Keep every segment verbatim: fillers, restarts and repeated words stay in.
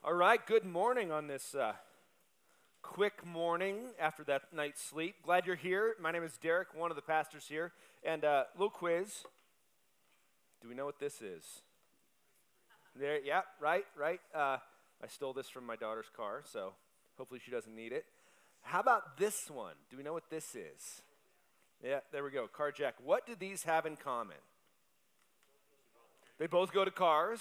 All right, good morning on this uh, quick morning after that night's sleep. Glad you're here. My name is Derek, one of the pastors here. And uh, little quiz. Do we know what this is? There, yeah, right, right. Uh, I stole this from my daughter's car, so hopefully she doesn't need it. How about this one? Do we know what this is? Yeah, there we go, car jack. What do these have in common? They both go to cars.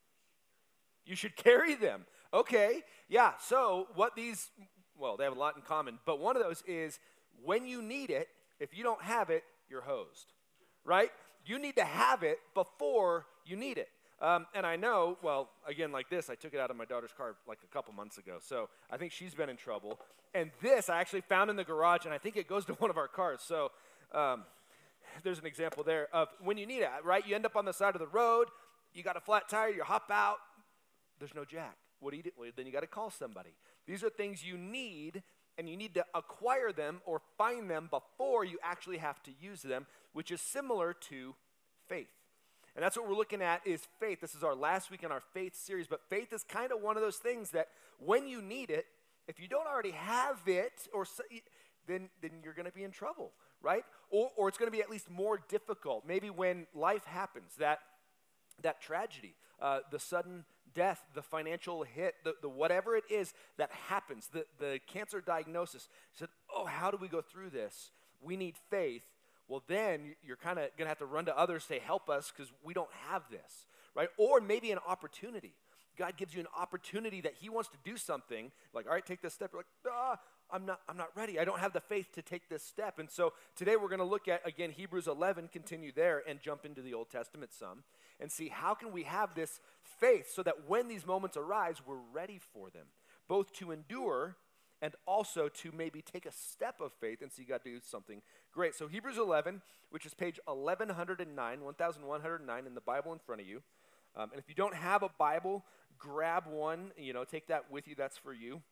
You should carry them. Okay, yeah, so what these, well, they have a lot in common, but one of those is when you need it, if you don't have it, you're hosed, right? You need to have it before you need it. Um, and I know, well, again, like this, I took it out of my daughter's car like a couple months ago, so I think she's been in trouble. And this I actually found in the garage, and I think it goes to one of our cars. So um, there's an example there of when you need it, right? You end up on the side of the road, you got a flat tire, you hop out, there's no jack. What do you do? Well, then you got to call somebody. These are things you need, and you need to acquire them or find them before you actually have to use them, which is similar to faith. And that's what we're looking at is faith. This is our last week in our faith series, but faith is kind of one of those things that when you need it, if you don't already have it, or then, then you're going to be in trouble, right? Or, or it's going to be at least more difficult. Maybe when life happens, that, that tragedy, uh, the sudden death, the financial hit, the, the whatever it is that happens, the, the cancer diagnosis, said, oh, how do we go through this? We need faith. Well, then you're kind of going to have to run to others, say, help us, because we don't have this, right? Or maybe an opportunity. God gives you an opportunity that he wants to do something, like, all right, take this step. You're like, ah, I'm not, I'm not ready. I don't have the faith to take this step. And so today we're going to look at, again, Hebrews eleven, continue there, and jump into the Old Testament some, and see how can we have this faith so that when these moments arise, we're ready for them, both to endure and also to maybe take a step of faith and see God do something great. So Hebrews eleven, which is page eleven oh nine, one thousand one hundred nine in the Bible in front of you. Um, and if you don't have a Bible, grab one, you know, take that with you, that's for you.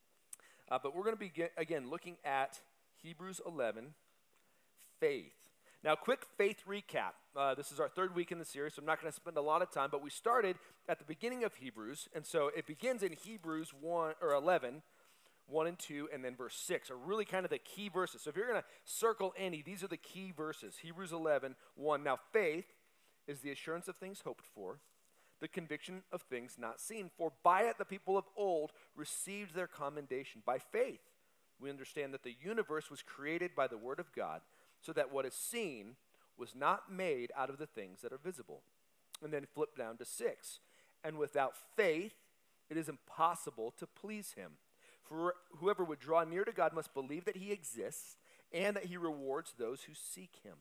Uh, but we're going to be, again, looking at Hebrews eleven, faith. Now, quick faith recap. Uh, this is our third week in the series, so I'm not going to spend a lot of time, but we started at the beginning of Hebrews, and so it begins in Hebrews one or eleven, one and two, and then verse six are really kind of the key verses. So if you're going to circle any, these are the key verses. Hebrews eleven, one. Now, faith is the assurance of things hoped for, the conviction of things not seen. For by it the people of old received their commendation. By faith, we understand that the universe was created by the word of God, so that what is seen was not made out of the things that are visible. And then flip down to six. And without faith, it is impossible to please him. For whoever would draw near to God must believe that he exists and that he rewards those who seek him.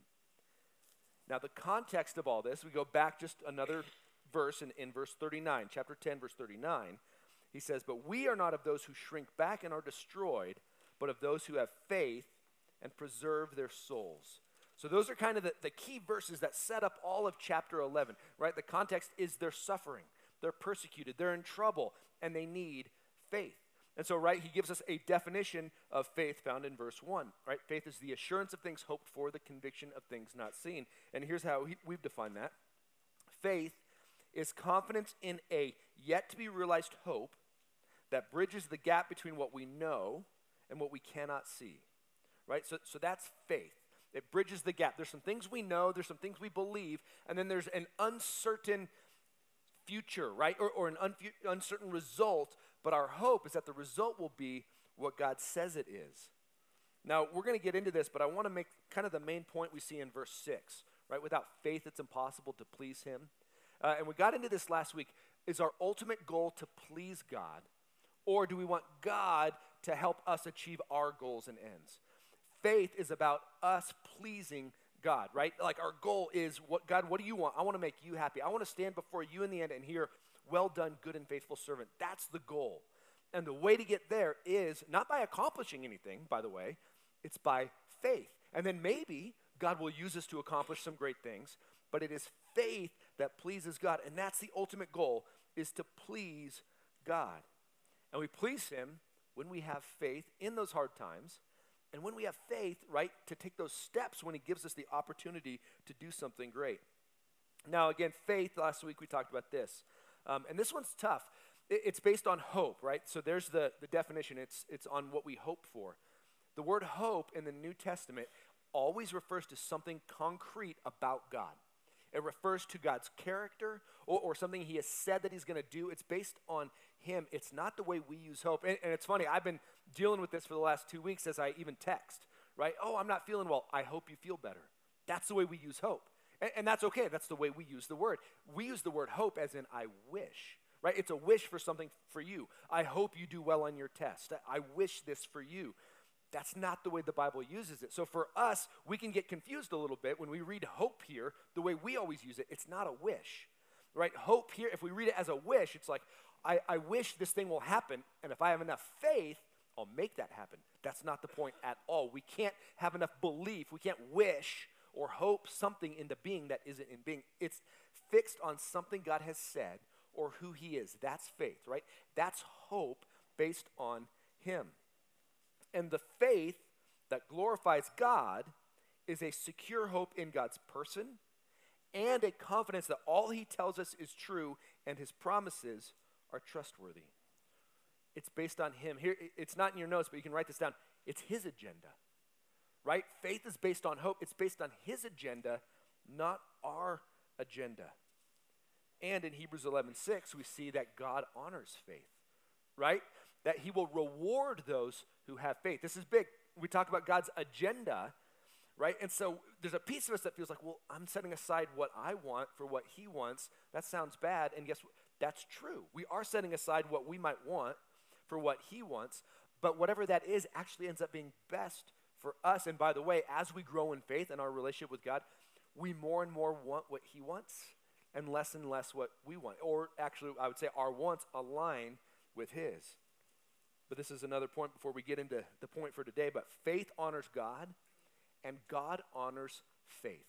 Now, the context of all this, we go back just another verse in, in verse thirty-nine, chapter ten, verse thirty-nine. He says, but we are not of those who shrink back and are destroyed, but of those who have faith and preserve their souls. So those are kind of the, the key verses that set up all of chapter eleven, right? The context is they're suffering, they're persecuted, they're in trouble, and they need faith. And so, right, he gives us a definition of faith found in verse one, right? Faith is the assurance of things hoped for, the conviction of things not seen. And here's how he, we've defined that. Faith is confidence in a yet-to-be-realized hope that bridges the gap between what we know and what we cannot see. Right? So, so that's faith. It bridges the gap. There's some things we know, there's some things we believe, and then there's an uncertain future, right? Or, or an unfu- uncertain result, but our hope is that the result will be what God says it is. Now, we're going to get into this, but I want to make kind of the main point we see in verse six, right? Without faith, it's impossible to please him. Uh, and we got into this last week. Is our ultimate goal to please God, or do we want God to help us achieve our goals and ends? Faith is about us pleasing God, right? Like our goal is, what God, what do you want? I want to make you happy. I want to stand before you in the end and hear, well done, good and faithful servant. That's the goal. And the way to get there is not by accomplishing anything, by the way. It's by faith. And then maybe God will use us to accomplish some great things, but it is faith that pleases God. And that's the ultimate goal, is to please God. And we please him when we have faith in those hard times, and when we have faith, right, to take those steps when he gives us the opportunity to do something great. Now, again, faith, last week we talked about this. Um, and this one's tough. It's based on hope, right? So there's the, the definition. It's, it's on what we hope for. The word hope in the New Testament always refers to something concrete about God. It refers to God's character or, or something he has said that he's going to do. It's based on him. It's not the way we use hope. And, and it's funny, I've been dealing with this for the last two weeks as I even text, right? Oh, I'm not feeling well. I hope you feel better. That's the way we use hope. And, and that's okay. That's the way we use the word. We use the word hope as in I wish, right? It's a wish for something for you. I hope you do well on your test. I, I wish this for you. That's not the way the Bible uses it. So for us, we can get confused a little bit when we read hope here, the way we always use it. It's not a wish, right? Hope here, if we read it as a wish, it's like, I, I wish this thing will happen, and if I have enough faith, I'll make that happen. That's not the point at all. We can't have enough belief. We can't wish or hope something into being that isn't in being. It's fixed on something God has said or who he is. That's faith, right? That's hope based on him. And the faith that glorifies God is a secure hope in God's person and a confidence that all he tells us is true and his promises are trustworthy. It's based on him. Here, it's not in your notes, but you can write this down. It's his agenda, right? Faith is based on hope. It's based on his agenda, not our agenda. And in Hebrews eleven six, we see that God honors faith, right? That he will reward those who have faith. This is big. We talk about God's agenda, right? And so there's a piece of us that feels like, well, I'm setting aside what I want for what he wants. That sounds bad. And guess what? That's true. We are setting aside what we might want for what he wants. But whatever that is actually ends up being best for us. And by the way, as we grow in faith and our relationship with God, we more and more want what he wants and less and less what we want. Or actually, I would say our wants align with his. But this is another point before we get into the point for today. But faith honors God, and God honors faith.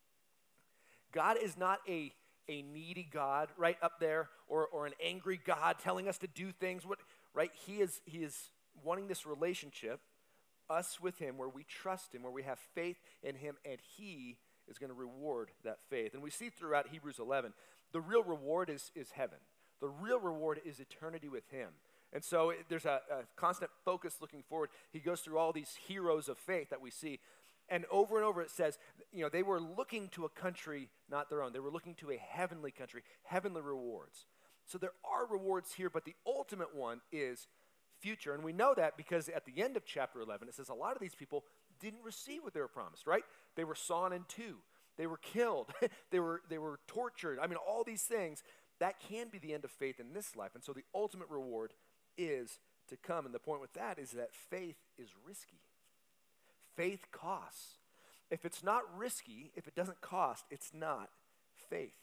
God is not a, a needy God right up there or, or an angry God telling us to do things. What, right? He is, he is wanting this relationship, us with him, where we trust him, where we have faith in him, and he is going to reward that faith. And we see throughout Hebrews eleven, the real reward is, is heaven. The real reward is eternity with him. And so it, there's a, a constant focus looking forward. He goes through all these heroes of faith that we see. And over and over it says, you know, they were looking to a country not their own. They were looking to a heavenly country, heavenly rewards. So there are rewards here, but the ultimate one is future. And we know that because at the end of chapter eleven, it says a lot of these people didn't receive what they were promised, right? They were sawn in two. They were killed. they were they were tortured. I mean, all these things, that can be the end of faith in this life. And so the ultimate reward is to come. And the point with that is that faith is risky. Faith costs. If it's not risky, if it doesn't cost, it's not faith.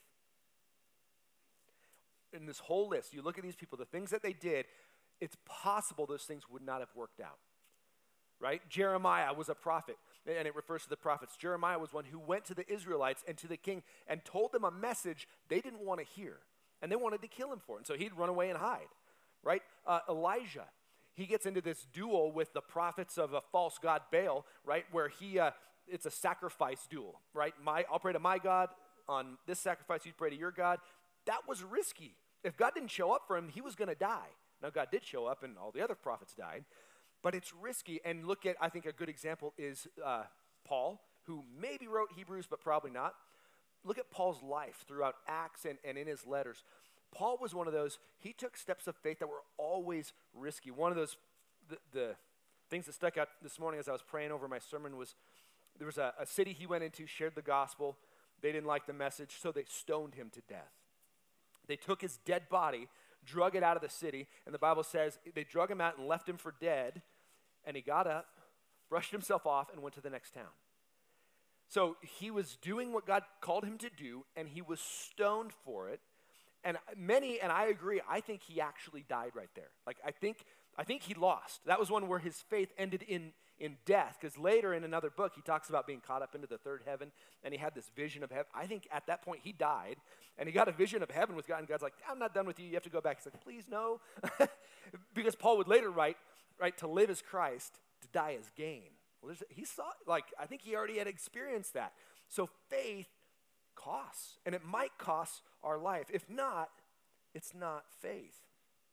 In this whole list, you look at these people, the things that they did, it's possible those things would not have worked out. Right? Jeremiah was a prophet, and it refers to the prophets. Jeremiah was one who went to the Israelites and to the king and told them a message they didn't want to hear, and they wanted to kill him for it. And so he'd run away and hide. Right? Uh, Elijah, he gets into this duel with the prophets of a false god Baal, right? Where he, uh, it's a sacrifice duel, right? My, I'll pray to my God on this sacrifice, you pray to your God. That was risky. If God didn't show up for him, he was going to die. Now God did show up and all the other prophets died, but it's risky. And look at, I think a good example is uh, Paul, who maybe wrote Hebrews, but probably not. Look at Paul's life throughout Acts and, and in his letters. Paul was one of those, he took steps of faith that were always risky. One of those, the, the things that stuck out this morning as I was praying over my sermon was, there was a, a city he went into, shared the gospel. They didn't like the message, so they stoned him to death. They took his dead body, drug it out of the city, and the Bible says they drug him out and left him for dead, and he got up, brushed himself off, and went to the next town. So he was doing what God called him to do, and he was stoned for it. And many, and I agree, I think he actually died right there. Like, I think I think he lost. That was one where his faith ended in, in death, because later in another book, he talks about being caught up into the third heaven, and he had this vision of heaven. I think at that point, he died, and he got a vision of heaven with God, and God's like, I'm not done with you. You have to go back. He's like, please, no. Because Paul would later write, right, to live as Christ, to die as gain. Well, he saw, like, I think he already had experienced that. So faith costs, and it might cost our life. If not, it's not faith.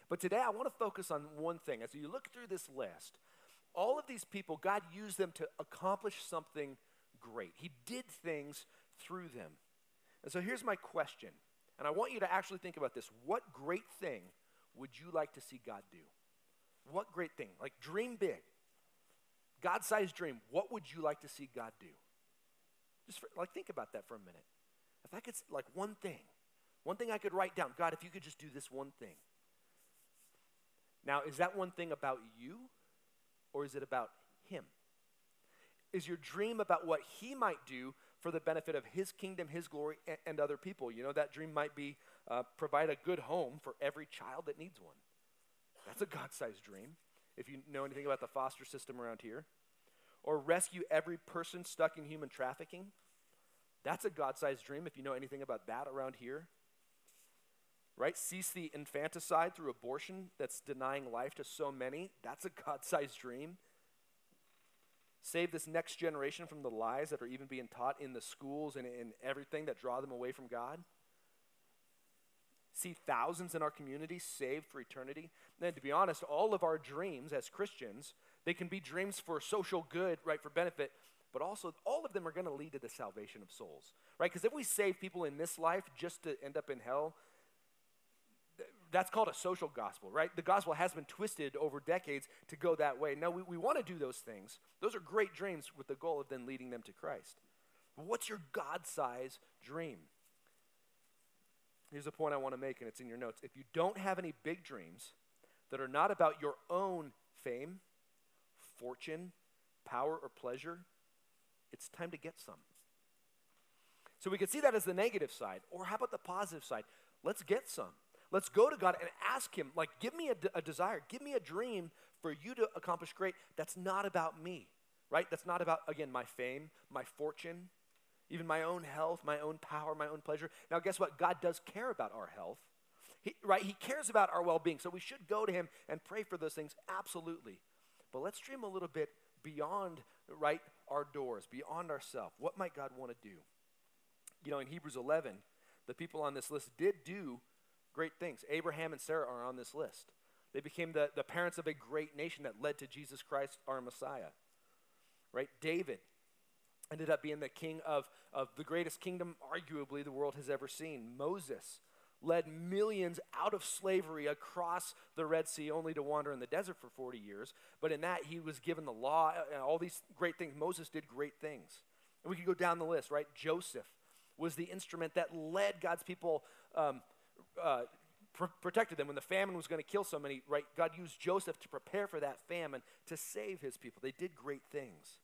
But today I want to focus on one thing. As you look through this list, all of these people, God used them to accomplish something great. He did things through them. And so here's my question, and I want you to actually think about this. What great thing would you like to see God do? What great thing? Like, dream big. God-sized dream. What would you like to see God do? Just for, like, think about that for a minute. If I could, like, one thing, one thing I could write down. God, if you could just do this one thing. Now, is that one thing about you, or is it about him? Is your dream about what he might do for the benefit of his kingdom, his glory, and, and other people? You know, that dream might be uh, provide a good home for every child that needs one. That's a God-sized dream, if you know anything about the foster system around here. Or rescue every person stuck in human trafficking. That's a God-sized dream, if you know anything about that around here. Right? Cease the infanticide through abortion that's denying life to so many. That's a God-sized dream. Save this next generation from the lies that are even being taught in the schools and in everything that draw them away from God. See thousands in our community saved for eternity. And to be honest, all of our dreams as Christians, they can be dreams for social good, right, for benefit, but also all of them are going to lead to the salvation of souls, right? Because if we save people in this life just to end up in hell, that's called a social gospel, right? The gospel has been twisted over decades to go that way. No, we, we want to do those things. Those are great dreams with the goal of then leading them to Christ. But what's your God-sized dream? Here's a point I want to make, and it's in your notes. If you don't have any big dreams that are not about your own fame, fortune, power, or pleasure, it's time to get some. So we could see that as the negative side. Or how about the positive side? Let's get some. Let's go to God and ask him, like, give me a, a desire, give me a dream for you to accomplish great. That's not about me, right? That's not about, again, my fame, my fortune, even my own health, my own power, my own pleasure. Now, guess what? God does care about our health, he, right? He cares about our well-being, so we should go to him and pray for those things, absolutely. But let's dream a little bit beyond, right, our doors, beyond ourselves. What might God want to do? You know, in Hebrews eleven, the people on this list did do great things. Abraham and Sarah are on this list. They became the, the parents of a great nation that led to Jesus Christ, our Messiah. Right? David ended up being the king of, of the greatest kingdom, arguably, the world has ever seen. Moses led millions out of slavery across the Red Sea, only to wander in the desert for forty years. But in that, he was given the law and all these great things. Moses did great things. And we could go down the list, right? Joseph was the instrument that led God's people um, Uh, pr- protected them when the famine was going to kill so many, right? God used Joseph to prepare for that famine to save his people. They did great things.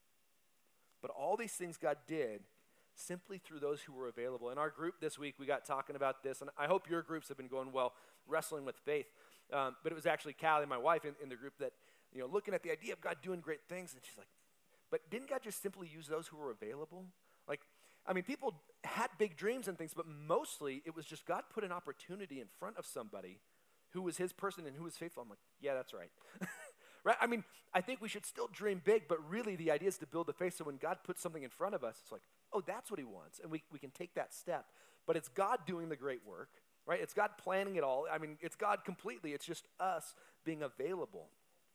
But all these things God did simply through those who were available. In our group this week, we got talking about this, and I hope your groups have been going well, wrestling with faith. Um, but it was actually Callie, my wife, in, in the group that, you know, looking at the idea of God doing great things, and she's like, but didn't God just simply use those who were available? Like, I mean, people had big dreams and things, but mostly it was just God put an opportunity in front of somebody who was his person and who was faithful. I'm like, yeah, that's right. Right? I mean, I think we should still dream big, but really the idea is to build the faith. So when God puts something in front of us, it's like, oh, that's what he wants. And we, we can take that step. But it's God doing the great work, right? It's God planning it all. I mean, it's God completely. It's just us being available.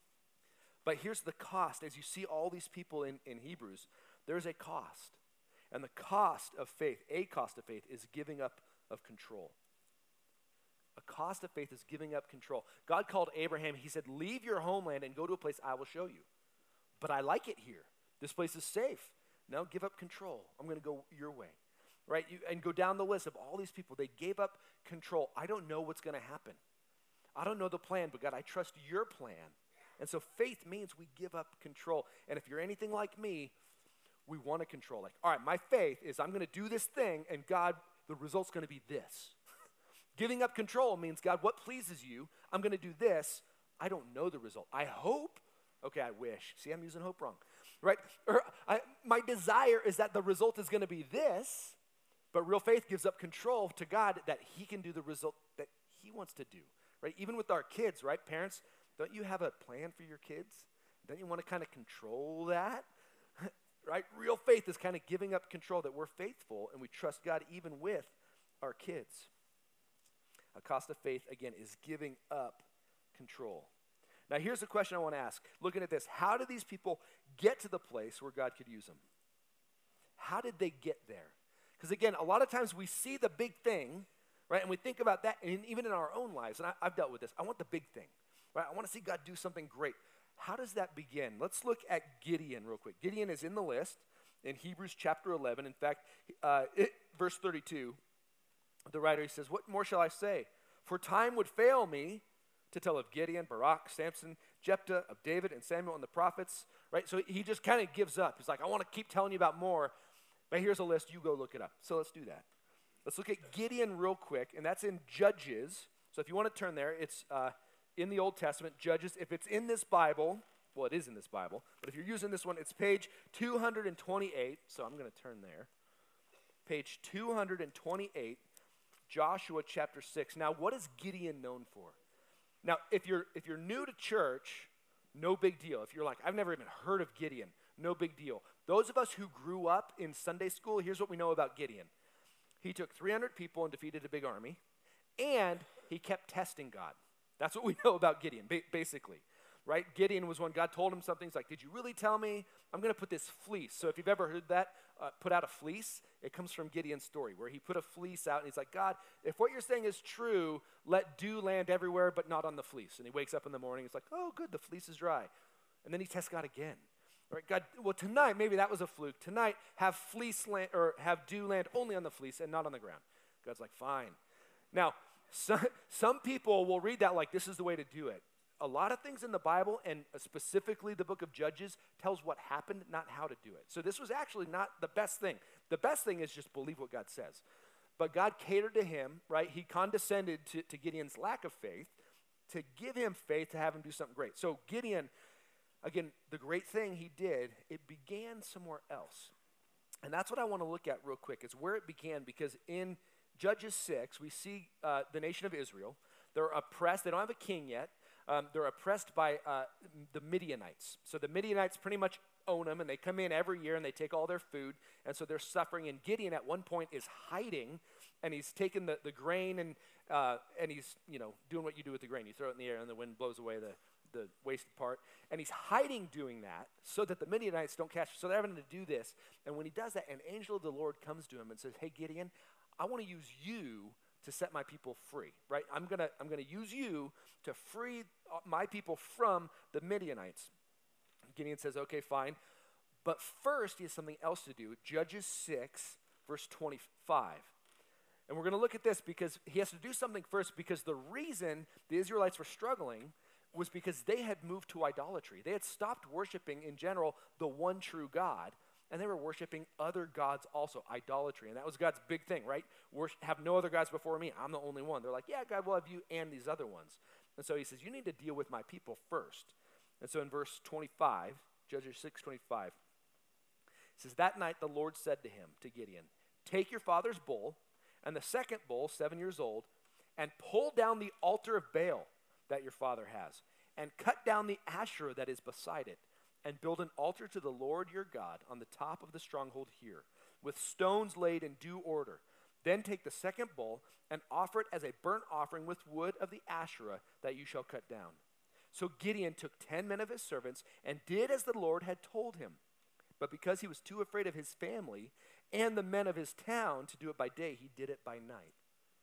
But here's the cost. As you see all these people in, in Hebrews, there's a cost. And the cost of faith, a cost of faith, is giving up of control. A cost of faith is giving up control. God called Abraham, he said, leave your homeland and go to a place I will show you. But I like it here. This place is safe. Now give up control. I'm going to go your way. Right? You, and go down the list of all these people. They gave up control. I don't know what's going to happen. I don't know the plan, but God, I trust your plan. And so faith means we give up control. And if you're anything like me, we want to control. Like, all right, my faith is I'm going to do this thing, and God, the result's going to be this. Giving up control means, God, what pleases you? I'm going to do this. I don't know the result. I hope. Okay, I wish. See, I'm using hope wrong. Right? Or I, my desire is that the result is going to be this, but real faith gives up control to God that he can do the result that he wants to do. Right? Even with our kids, right? Parents, don't you have a plan for your kids? Don't you want to kind of control that? Right? Real faith is kind of giving up control, that we're faithful and we trust God even with our kids. A cost of faith, again, is giving up control. Now, here's the question I want to ask. Looking at this, how did these people get to the place where God could use them? How did they get there? Because, again, a lot of times we see the big thing, right, and we think about that, and even in our own lives, and I, I've dealt with this. I want the big thing, right? I want to see God do something great. How does that begin? Let's look at Gideon real quick. Gideon is in the list in Hebrews chapter eleven. In fact, uh, it, verse thirty-two, the writer, he says, "What more shall I say? For time would fail me to tell of Gideon, Barak, Samson, Jephthah, of David, and Samuel, and the prophets," right? So he just kind of gives up. He's like, I want to keep telling you about more, but here's a list. You go look it up. So let's do that. Let's look at Gideon real quick, and that's in Judges. So if you want to turn there, it's uh, in the Old Testament, Judges. If it's in this Bible, well, it is in this Bible, but if you're using this one, it's page two hundred twenty-eight, so I'm going to turn there. Page two hundred twenty-eight, Joshua chapter six. Now, what is Gideon known for? Now, if you're if you're new to church, no big deal. If you're like, I've never even heard of Gideon, no big deal. Those of us who grew up in Sunday school, here's what we know about Gideon. He took three hundred people and defeated a big army, and he kept testing God. That's what we know about Gideon, ba- basically, right? Gideon was when God told him something. He's like, did you really tell me? I'm going to put this fleece. So if you've ever heard that, uh, put out a fleece, it comes from Gideon's story, where he put a fleece out, and he's like, God, if what you're saying is true, let dew land everywhere, but not on the fleece. And he wakes up in the morning, he's like, oh, good, the fleece is dry. And then he tests God again. Right, God, well, tonight, maybe that was a fluke. Tonight, have fleece land, or have dew land only on the fleece and not on the ground. God's like, fine. Now, some, some people will read that like this is the way to do it. A lot of things in the Bible, and specifically the book of Judges, tells what happened, not how to do it. So this was actually not the best thing. The best thing is just believe what God says. But God catered to him, right? He condescended to, to Gideon's lack of faith to give him faith to have him do something great. So Gideon, again, the great thing he did, it began somewhere else. And that's what I want to look at real quick, is where it began, because in Judges six, we see uh, the nation of Israel. They're oppressed. They don't have a king yet. Um, they're oppressed by uh, the Midianites. So the Midianites pretty much own them, and they come in every year, and they take all their food, and so they're suffering. And Gideon at one point is hiding, and he's taking the, the grain, and uh, and he's, you know, doing what you do with the grain. You throw it in the air, and the wind blows away the the wasted part, and he's hiding doing that so that the Midianites don't catch him. So they're having to do this, and when he does that, an angel of the Lord comes to him and says, hey, Gideon, I want to use you to set my people free, right? I'm going to I'm gonna use you to free my people from the Midianites. Gideon says, okay, fine, but first he has something else to do. Judges six, verse twenty-five. And we're going to look at this because he has to do something first, because the reason the Israelites were struggling was because they had moved to idolatry. They had stopped worshiping, in general, the one true God, and they were worshiping other gods also, idolatry. And that was God's big thing, right? Worship, have no other gods before me. I'm the only one. They're like, yeah, God will have you and these other ones. And so he says, you need to deal with my people first. And so in verse twenty-five, Judges six twenty-five, it says, that night the Lord said to him, to Gideon, take your father's bull and the second bull, seven years old, and pull down the altar of Baal that your father has, and cut down the Asherah that is beside it, and build an altar to the Lord your God on the top of the stronghold here, with stones laid in due order. Then take the second bull and offer it as a burnt offering with wood of the Asherah that you shall cut down. So Gideon took ten men of his servants and did as the Lord had told him. But because he was too afraid of his family and the men of his town to do it by day, he did it by night.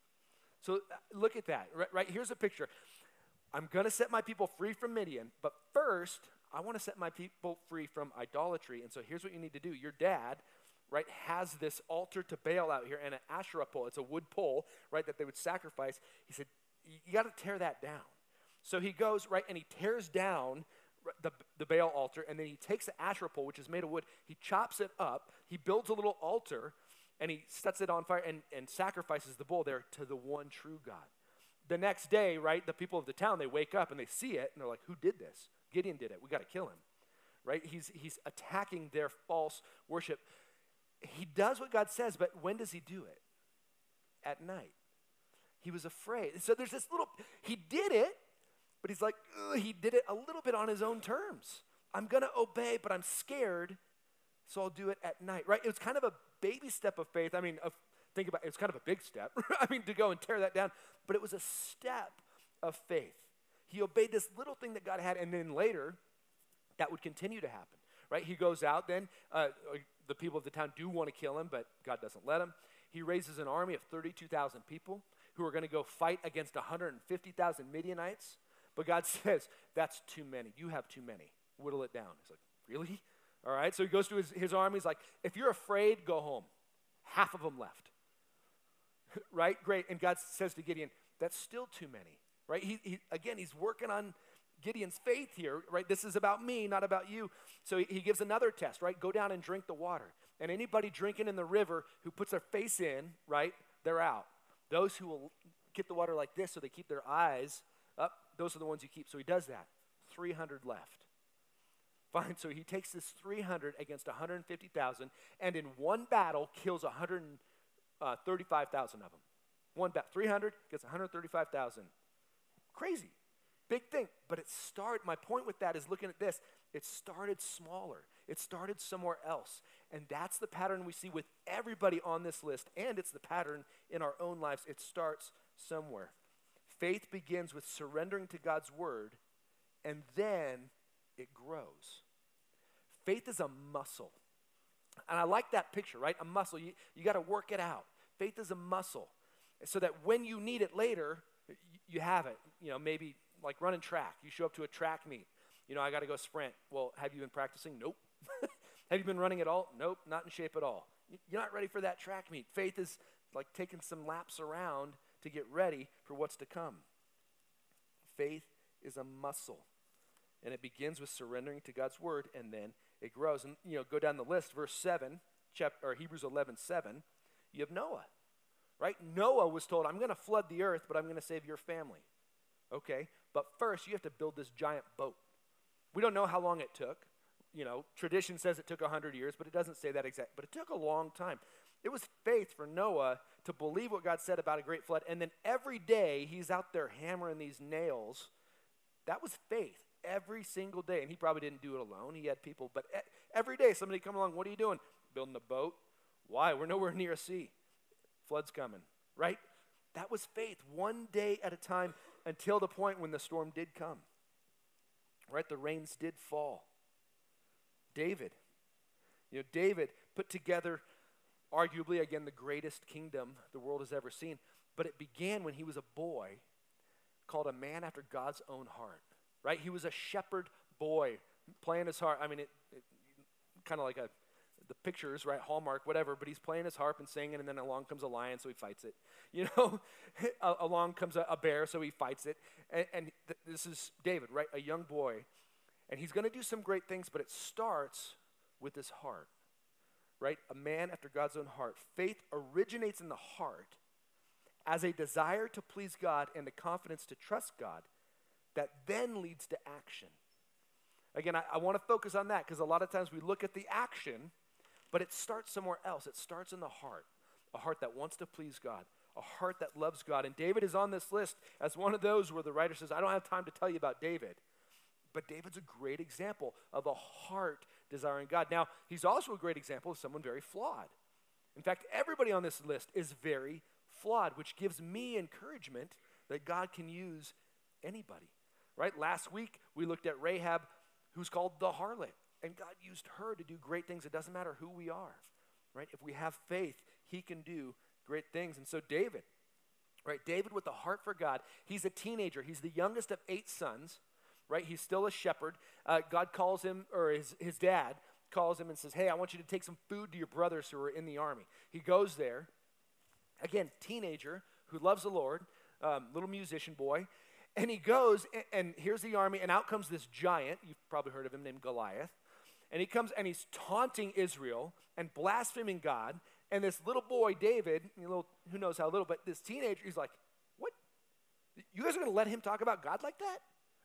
So uh, look at that, right, right? Here's a picture. I'm going to set my people free from Midian, but first, I want to set my people free from idolatry. And so here's what you need to do. Your dad, right, has this altar to Baal out here and an Asherah pole. It's a wood pole, right, that they would sacrifice. He said, you got to tear that down. So he goes, right, and he tears down the, the Baal altar, and then he takes the Asherah pole, which is made of wood. He chops it up. He builds a little altar, and he sets it on fire and, and sacrifices the bull there to the one true God. The next day, right, the people of the town, they wake up and they see it, and they're like, who did this? Gideon did it. We got to kill him, right? He's, he's attacking their false worship. He does what God says, but when does he do it? At night. He was afraid. So there's this little, he did it, but he's like, he did it a little bit on his own terms. I'm going to obey, but I'm scared, so I'll do it at night, right? It was kind of a baby step of faith. I mean, of think about it, it's kind of a big step. I mean, to go and tear that down. But it was a step of faith. He obeyed this little thing that God had, and then later, that would continue to happen, right? He goes out then. Uh, the people of the town do want to kill him, but God doesn't let him. He raises an army of thirty-two thousand people who are going to go fight against one hundred fifty thousand Midianites. But God says, that's too many. You have too many. Whittle it down. He's like, really? All right. So he goes to his, his army. He's like, if you're afraid, go home. Half of them left. Right? Great. And God says to Gideon, that's still too many. Right? He, he again, he's working on Gideon's faith here. Right? This is about me, not about you. So he, he gives another test. Right? Go down and drink the water. And anybody drinking in the river who puts their face in, right, they're out. Those who will get the water like this so they keep their eyes up, those are the ones you keep. So he does that. three hundred left. Fine, so he takes this three hundred against one hundred fifty thousand, and in one battle kills one hundred thirty-five thousand of them. One battle, three hundred gets one hundred thirty-five thousand. Crazy. Big thing. But it started, my point with that is looking at this, it started smaller. It started somewhere else. And that's the pattern we see with everybody on this list, and it's the pattern in our own lives. It starts somewhere. Faith begins with surrendering to God's word, and then it grows. Faith is a muscle. And I like that picture, right? A muscle. You, you got to work it out. Faith is a muscle. So that when you need it later, you, you have it. You know, maybe like running track. You show up to a track meet. You know, I got to go sprint. Well, have you been practicing? Nope. Have you been running at all? Nope, not in shape at all. You're not ready for that track meet. Faith is like taking some laps around to get ready for what's to come. Faith is a muscle. And it begins with surrendering to God's word, and then it grows. And, you know, go down the list, verse seven, chapter, or Hebrews eleven seven, you have Noah, right? Noah was told, I'm going to flood the earth, but I'm going to save your family. Okay, but first you have to build this giant boat. We don't know how long it took. You know, tradition says it took one hundred years, but it doesn't say that exact. But it took a long time. It was faith for Noah to believe what God said about a great flood, and then every day he's out there hammering these nails. That was faith. Every single day, and he probably didn't do it alone. He had people, but every day somebody come along, what are you doing? Building a boat. Why? We're nowhere near a sea. Flood's coming, right? That was faith, one day at a time until the point when the storm did come, right? The rains did fall. David, you know, David put together arguably, again, the greatest kingdom the world has ever seen, but it began when he was a boy called a man after God's own heart. Right? He was a shepherd boy playing his harp. I mean, it, it kind of like a, the pictures, right? Hallmark, whatever, but he's playing his harp and singing, and then along comes a lion, so he fights it. You know, along comes a, a bear, so he fights it. And, and th- this is David, right? A young boy. And he's going to do some great things, but it starts with his heart, right? A man after God's own heart. Faith originates in the heart as a desire to please God and the confidence to trust God that then leads to action. Again, I, I want to focus on that because a lot of times we look at the action, but it starts somewhere else. It starts in the heart, a heart that wants to please God, a heart that loves God. And David is on this list as one of those where the writer says, I don't have time to tell you about David, but David's a great example of a heart desiring God. Now, he's also a great example of someone very flawed. In fact, everybody on this list is very flawed, which gives me encouragement that God can use anybody. Right? Last week, we looked at Rahab, who's called the harlot. And God used her to do great things. It doesn't matter who we are. Right? If we have faith, he can do great things. And so David, right? David with a heart for God. He's a teenager. He's the youngest of eight sons. Right? He's still a shepherd. Uh, God calls him, or his, his dad calls him and says, hey, I want you to take some food to your brothers who are in the army. He goes there. Again, teenager who loves the Lord, um, little musician boy. And he goes, and, and here's the army, and out comes this giant, you've probably heard of him, named Goliath. And he comes, and he's taunting Israel and blaspheming God. And this little boy, David, a little, who knows how little, but this teenager, he's like, what? You guys are going to let him talk about God like that?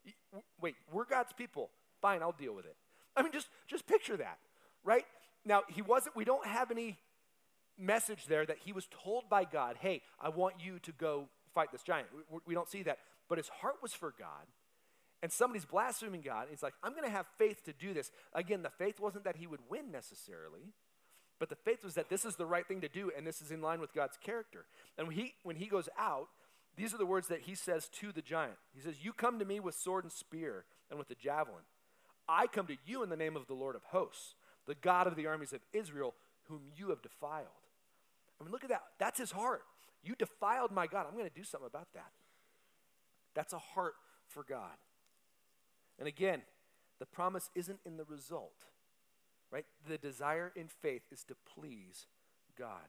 Wait, we're God's people. Fine, I'll deal with it. I mean, just, just picture that, right? Now, he wasn't, we don't have any message there that he was told by God, hey, I want you to go fight this giant. We, we don't see that. But his heart was for God, and somebody's blaspheming God. And he's like, I'm going to have faith to do this. Again, the faith wasn't that he would win necessarily, But the faith was that this is the right thing to do, and this is in line with God's character. And when he, when he goes out, these are the words that he says to the giant. He says, you come to me with sword and spear and with the javelin. I come to you in the name of the Lord of hosts, the God of the armies of Israel, whom you have defiled. I mean, look at that. That's his heart. You defiled my God. I'm going to do something about that. That's a heart for God. And again, the promise isn't in the result, right? The desire in faith is to please God.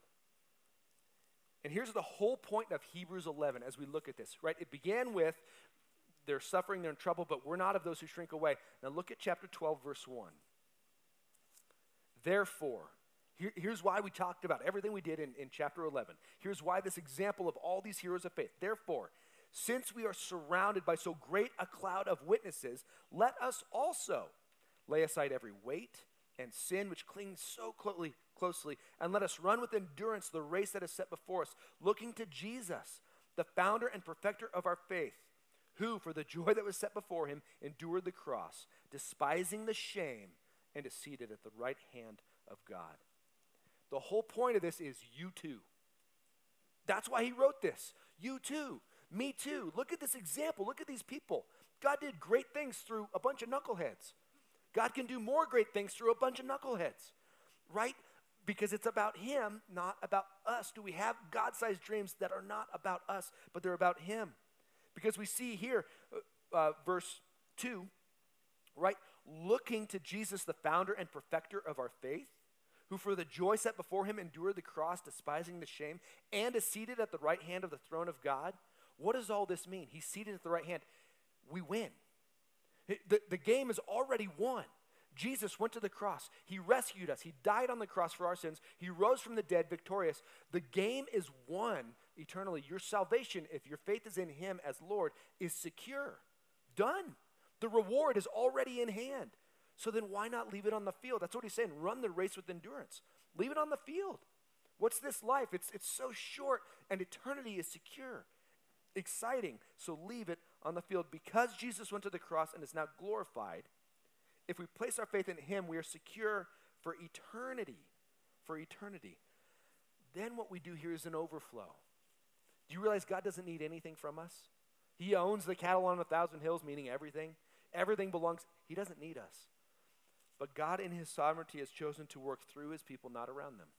And here's the whole point of Hebrews eleven as we look at this, right? It began with they're suffering, they're in trouble, but we're not of those who shrink away. Now look at chapter twelve, verse one. Therefore, here, here's why we talked about everything we did in, in chapter eleven. Here's why this example of all these heroes of faith. Therefore, since we are surrounded by so great a cloud of witnesses, let us also lay aside every weight and sin which clings so closely, closely, and let us run with endurance the race that is set before us, looking to Jesus, the founder and perfecter of our faith, who, for the joy that was set before him, endured the cross, despising the shame, and is seated at the right hand of God. The whole point of this is you too. That's why he wrote this. You too. Me too. Look at this example. Look at these people. God did great things through a bunch of knuckleheads. God can do more great things through a bunch of knuckleheads, right? Because it's about him, not about us. Do we have God-sized dreams that are not about us, but they're about him? Because we see here, uh, uh, verse two, right? Looking to Jesus, the founder and perfecter of our faith, who for the joy set before him endured the cross, despising the shame, and is seated at the right hand of the throne of God. What does all this mean? He's seated at the right hand. We win. The, the game is already won. Jesus went to the cross. He rescued us. He died on the cross for our sins. He rose from the dead victorious. The game is won eternally. Your salvation, if your faith is in him as Lord, is secure. Done. The reward is already in hand. So then why not leave it on the field? That's what he's saying. Run the race with endurance. Leave it on the field. What's this life? It's, it's so short, and eternity is secure. Exciting. So leave it on the field. Because Jesus went to the cross and is now glorified, if we place our faith in him, we are secure for eternity. For eternity. Then what we do here is an overflow. Do you realize God doesn't need anything from us? He owns the cattle on a thousand hills, meaning everything. Everything belongs. He doesn't need us. But God in his sovereignty has chosen to work through his people, not around them.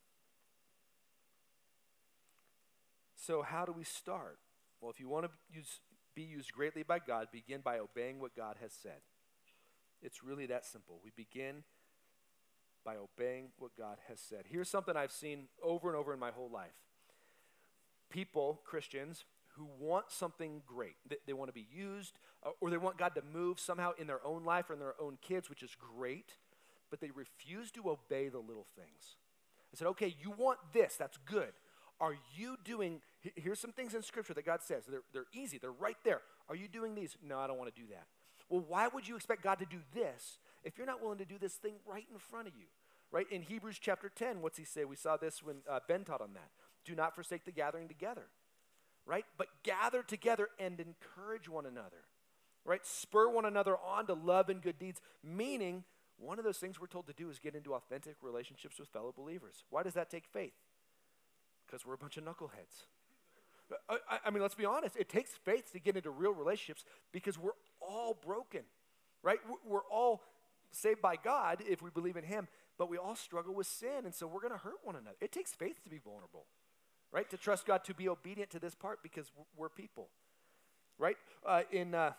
So how do we start? Well, if you want to use, be used greatly by God, begin by obeying what God has said. It's really that simple. We begin by obeying what God has said. Here's something I've seen over and over in my whole life. People, Christians, who want something great. They, they want to be used, uh, or they want God to move somehow in their own life or in their own kids, which is great, but they refuse to obey the little things. I said, okay, you want this, that's good. Are you doing, here's some things in Scripture that God says. They're, they're easy, they're right there. Are you doing these? No, I don't want to do that. Well, why would you expect God to do this if you're not willing to do this thing right in front of you? Right? In Hebrews chapter ten, what's he say? We saw this when uh, Ben taught on that. Do not forsake the gathering together. Right? But gather together and encourage one another. Right? Spur one another on to love and good deeds. Meaning, one of those things we're told to do is get into authentic relationships with fellow believers. Why does that take faith? Because we're a bunch of knuckleheads. I, I mean, let's be honest. It takes faith to get into real relationships because we're all broken, right? We're all saved by God if we believe in him, but we all struggle with sin, and so we're going to hurt one another. It takes faith to be vulnerable, right? To trust God, to be obedient to this part because we're people, right? Uh, in, uh,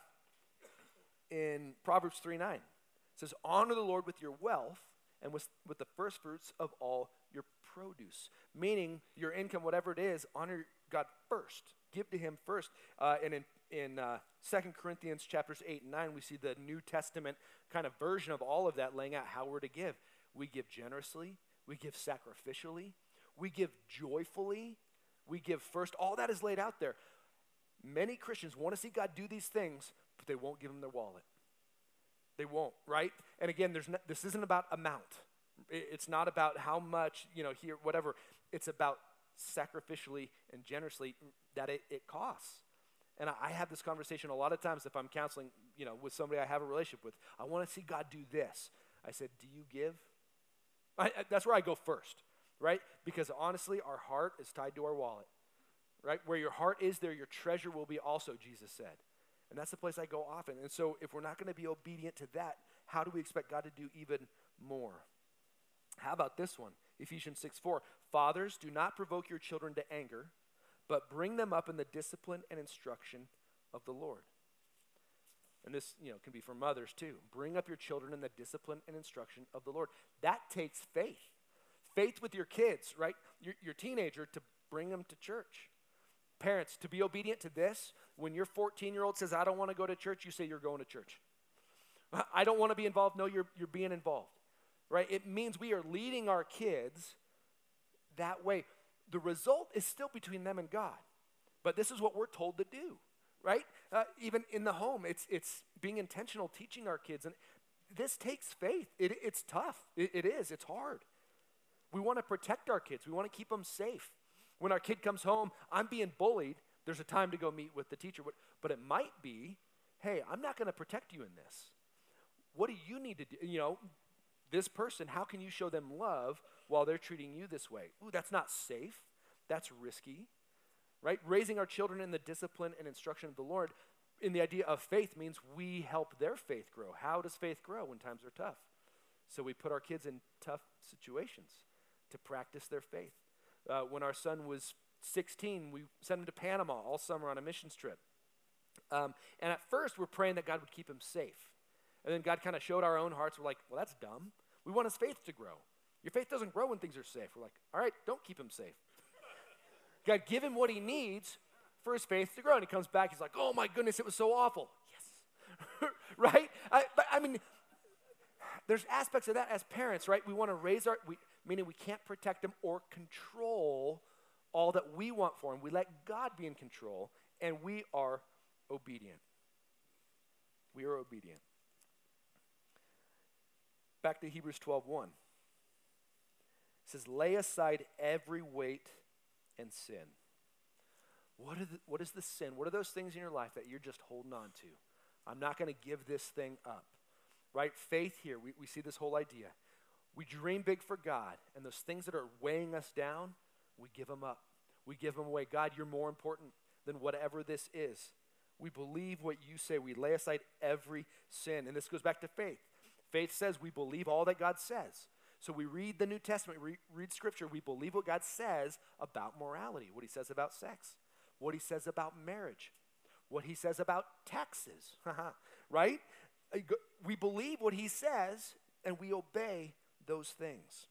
in Proverbs three nine, it says, honor the Lord with your wealth and with, with the first fruits of all your produce, meaning your income, whatever it is, honor God first. Give to him first. Uh, and in, in uh, Second Corinthians chapters eight and nine, we see the New Testament kind of version of all of that, laying out how we're to give. We give generously. We give sacrificially. We give joyfully. We give first. All that is laid out there. Many Christians want to see God do these things, but they won't give him their wallet. They won't, right? And again, there's no, this isn't about amount. It's not about how much, you know, here, whatever. It's about sacrificially and generously that it, it costs. And I, I have this conversation a lot of times if I'm counseling, you know, with somebody I have a relationship with. I want to see God do this. I said, do you give? I, I, that's where I go first. right? Because honestly, our heart is tied to our wallet, right? Where your heart is, there your treasure will be also, Jesus said. And that's the place I go often. And so if we're not going to be obedient to that, how do we expect God to do even more? How about this one? Ephesians six four. Fathers, do not provoke your children to anger, but bring them up in the discipline and instruction of the Lord. And this, you know, can be for mothers too. Bring up your children in the discipline and instruction of the Lord. That takes faith. Faith with your kids, right? Your, your teenager, to bring them to church. Parents, to be obedient to this, when your fourteen-year-old says, I don't want to go to church, you say you're going to church. I don't want to be involved. No, you're, you're being involved, right? It means we are leading our kids that way. The result is still between them and God. But this is what we're told to do, right? Uh, even in the home, it's it's being intentional, teaching our kids. And this takes faith. It, it's tough. It, it is. It's hard. We want to protect our kids. We want to keep them safe. When our kid comes home, I'm being bullied, there's a time to go meet with the teacher. But, but it might be, hey, I'm not going to protect you in this. What do you need to do? You know, this person, how can you show them love while they're treating you this way? Ooh, that's not safe. That's risky, right? Raising our children in the discipline and instruction of the Lord in the idea of faith means we help their faith grow. How does faith grow when times are tough? So we put our kids in tough situations to practice their faith. Uh, when our son was sixteen, we sent him to Panama all summer on a missions trip. Um, and at first, we're praying that God would keep him safe. And then God kind of showed our own hearts. We're like, well, that's dumb. We want his faith to grow. Your faith doesn't grow when things are safe. We're like, all right, don't keep him safe. God, give him what he needs for his faith to grow. And he comes back, he's like, oh my goodness, it was so awful. Yes. Right? I, but I mean, there's aspects of that as parents, right? We want to raise our, we, meaning we can't protect them or control all that we want for them. We let God be in control, and we are obedient. We are obedient. Back to Hebrews twelve one. It says, lay aside every weight and sin. What, are the, what is the sin? What are those things in your life that you're just holding on to? I'm not going to give this thing up. Right? Faith here, we, we see this whole idea. We dream big for God, and those things that are weighing us down, we give them up. We give them away. God, you're more important than whatever this is. We believe what you say. We lay aside every sin. And this goes back to faith. Faith says we believe all that God says. So we read the New Testament, we read Scripture, we believe what God says about morality, what he says about sex, what he says about marriage, what he says about taxes, right? We believe what he says, and we obey those things.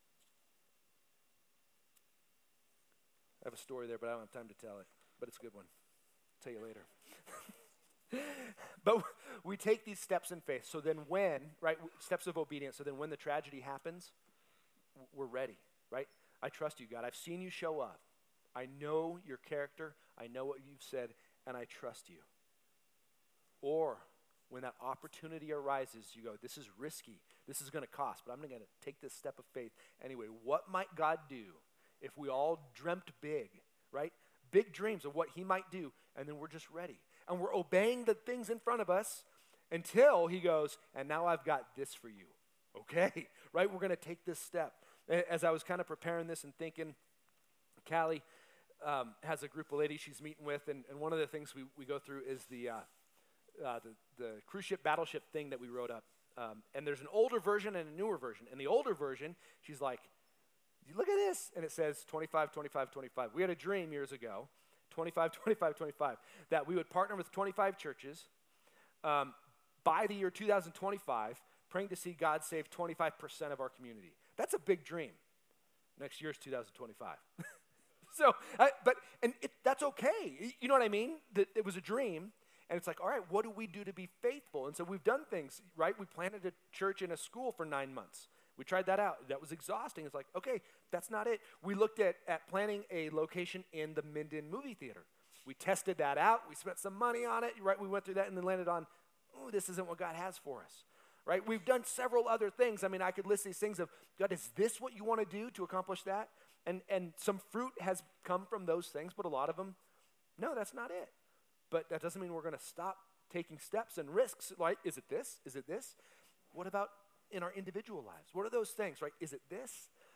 I have a story there, but I don't have time to tell it, but it's a good one. I'll tell you later. But we take these steps in faith. So then when, right, steps of obedience, so then when the tragedy happens, we're ready, right? I trust you, God. I've seen you show up. I know your character. I know what you've said, and I trust you. Or when that opportunity arises, you go, this is risky. This is going to cost, but I'm going to take this step of faith anyway. What might God do if we all dreamt big, right? Big dreams of what he might do, and then we're just ready. And we're obeying the things in front of us until he goes, and now I've got this for you. Okay, right? We're going to take this step. As I was kind of preparing this and thinking, Callie um, has a group of ladies she's meeting with, and, and one of the things we, we go through is the, uh, uh, the the cruise ship battleship thing that we wrote up. Um, and there's an older version and a newer version. And the older version, she's like, look at this. And it says twenty-five, twenty-five, twenty-five. We had a dream years ago, twenty-five, twenty-five, twenty-five, that we would partner with twenty-five churches um, by the year two thousand twenty-five, praying to see God save twenty-five percent of our community. That's a big dream. Next year's two thousand twenty-five. so, uh, but, and it, that's okay. You know what I mean? That it was a dream. And it's like, all right, what do we do to be faithful? And so we've done things, right? We planted a church in a school for nine months. We tried that out. That was exhausting. It's like, okay, that's not it. We looked at, at planning a location in the Minden movie theater. We tested that out. We spent some money on it, right? We went through that and then landed on, oh, this isn't what God has for us, right? We've done several other things. I mean, I could list these things of, God, is this what you want to do to accomplish that? And, and some fruit has come from those things, but a lot of them, no, that's not it. But that doesn't mean we're going to stop taking steps and risks. Like, is it this? Is it this? What about in our individual lives? What are those things, right? Is it this?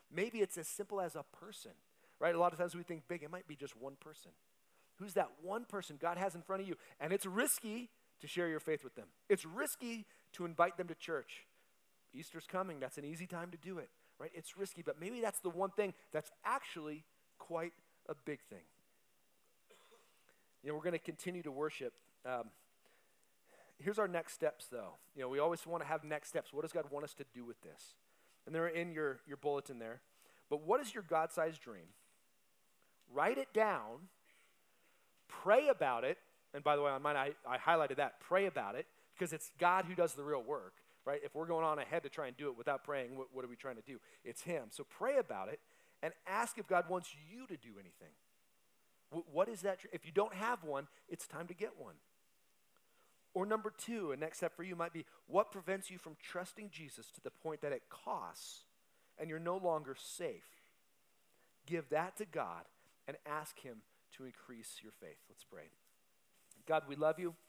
Maybe it's as simple as a person, right? A lot of times we think big. It might be just one person. Who's that one person God has in front of you? And it's risky to share your faith with them. It's risky to invite them to church. Easter's coming. That's an easy time to do it, right? It's risky, but maybe that's the one thing that's actually quite a big thing. You know, we're going to continue to worship. Um, here's our next steps, though. You know, we always want to have next steps. What does God want us to do with this? And they're in your, your bulletin there. But what is your God-sized dream? Write it down. Pray about it. And by the way, on mine, I, I highlighted that. Pray about it, because it's God who does the real work, right? If we're going on ahead to try and do it without praying, what, what are we trying to do? It's him. So pray about it and ask if God wants you to do anything. W- what is that? If you don't have one, it's time to get one. Or number two, a next step for you might be, what prevents you from trusting Jesus to the point that it costs and you're no longer safe? Give that to God and ask him to increase your faith. Let's pray. God, we love you.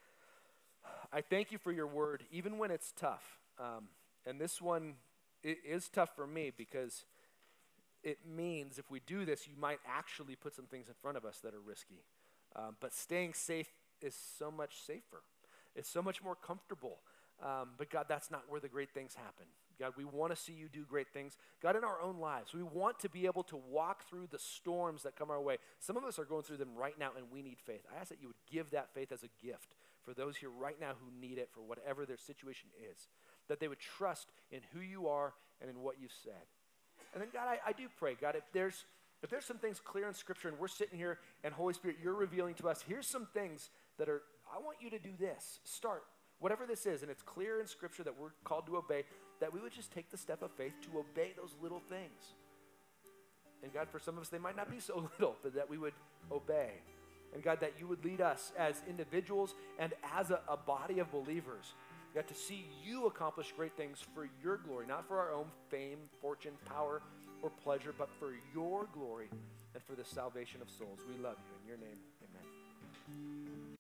I thank you for your word, even when it's tough. Um, and this one it is tough for me because it means if we do this, you might actually put some things in front of us that are risky. Um, but staying safe is so much safer. It's so much more comfortable. Um, but God, that's not where the great things happen. God, we want to see you do great things. God, in our own lives, we want to be able to walk through the storms that come our way. Some of us are going through them right now, and we need faith. I ask that you would give that faith as a gift for those here right now who need it for whatever their situation is, that they would trust in who you are and in what you've said. And then, God, I, I do pray, God, if there's if there's some things clear in Scripture and we're sitting here and Holy Spirit, you're revealing to us, here's some things that are, I want you to do this. Start. Whatever this is, and it's clear in Scripture that we're called to obey, that we would just take the step of faith to obey those little things. And God, for some of us, they might not be so little, but that we would obey. And God, that you would lead us as individuals and as a, a body of believers, God, to see you accomplish great things for your glory, not for our own fame, fortune, power, or pleasure, but for your glory and for the salvation of souls. We love you. In your name, amen.